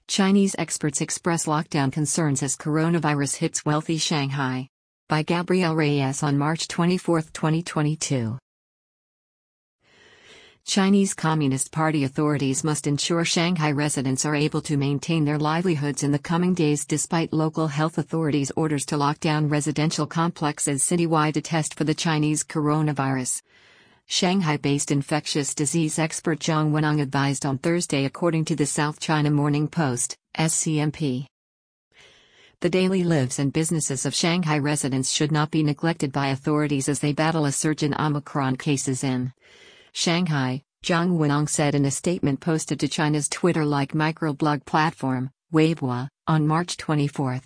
Chinese experts express lockdown concerns as coronavirus hits wealthy Shanghai. By Gabriel Reyes on March 24, 2022. Chinese Communist Party authorities must ensure Shanghai residents are able to maintain their livelihoods in the coming days despite local health authorities' orders to lock down residential complexes citywide to test for the Chinese coronavirus. Shanghai-based infectious disease expert Zhang Wenong advised on Thursday, according to the South China Morning Post, SCMP. The daily lives and businesses of Shanghai residents should not be neglected by authorities as they battle a surge in Omicron cases in Shanghai, Zhang Wenong said in a statement posted to China's Twitter-like microblog platform, Weibo, on March 24.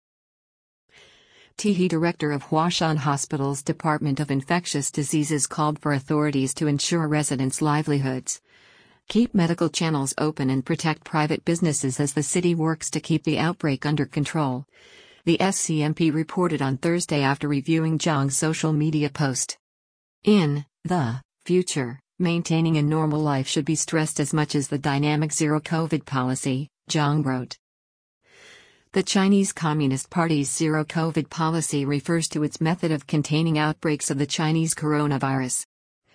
He, director of Huashan Hospital's Department of Infectious Diseases, called for authorities to ensure residents' livelihoods, keep medical channels open and protect private businesses as the city works to keep the outbreak under control. The SCMP reported on Thursday after reviewing Zhang's social media post. In the future, maintaining a normal life should be stressed as much as the dynamic zero-COVID policy, Zhang wrote. The Chinese Communist Party's zero-COVID policy refers to its method of containing outbreaks of the Chinese coronavirus.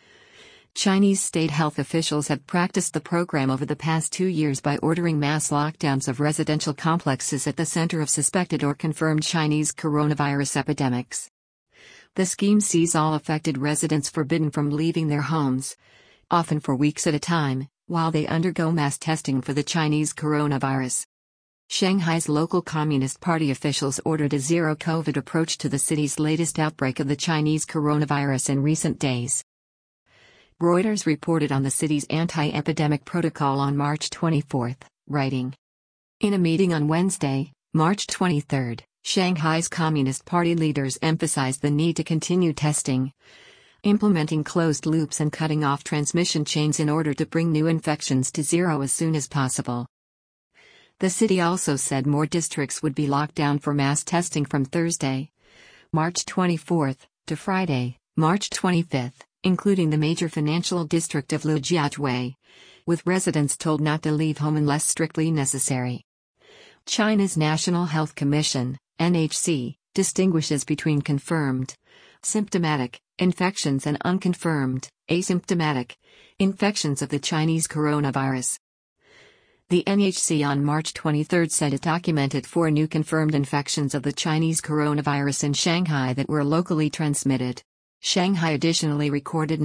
Chinese state health officials have practiced the program over the past 2 years by ordering mass lockdowns of residential complexes at the center of suspected or confirmed Chinese coronavirus epidemics. The scheme sees all affected residents forbidden from leaving their homes, often for weeks at a time, while they undergo mass testing for the Chinese coronavirus. Shanghai's local Communist Party officials ordered a zero-COVID approach to the city's latest outbreak of the Chinese coronavirus in recent days. Reuters reported on the city's anti-epidemic protocol on March 24, writing. In a meeting on Wednesday, March 23, Shanghai's Communist Party leaders emphasized the need to continue testing, implementing closed loops and cutting off transmission chains in order to bring new infections to zero as soon as possible. The city also said more districts would be locked down for mass testing from Thursday, March 24, to Friday, March 25, including the major financial district of Lujiazhui, with residents told not to leave home unless strictly necessary. China's National Health Commission, NHC, distinguishes between confirmed, symptomatic, infections and unconfirmed, asymptomatic, infections of the Chinese coronavirus. The NHC on March 23 said it documented 4 new confirmed infections of the Chinese coronavirus in Shanghai that were locally transmitted. Shanghai additionally recorded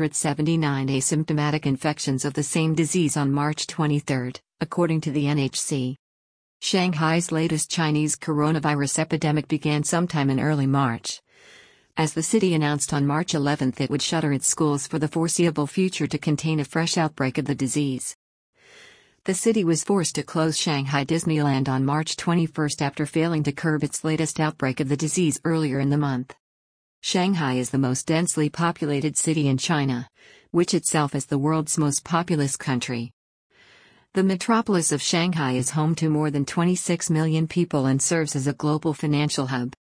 979 asymptomatic infections of the same disease on March 23, according to the NHC. Shanghai's latest Chinese coronavirus epidemic began sometime in early March, as the city announced on March 11 it would shutter its schools for the foreseeable future to contain a fresh outbreak of the disease. The city was forced to close Shanghai Disneyland on March 21 after failing to curb its latest outbreak of the disease earlier in the month. Shanghai is the most densely populated city in China, which itself is the world's most populous country. The metropolis of Shanghai is home to more than 26 million people and serves as a global financial hub.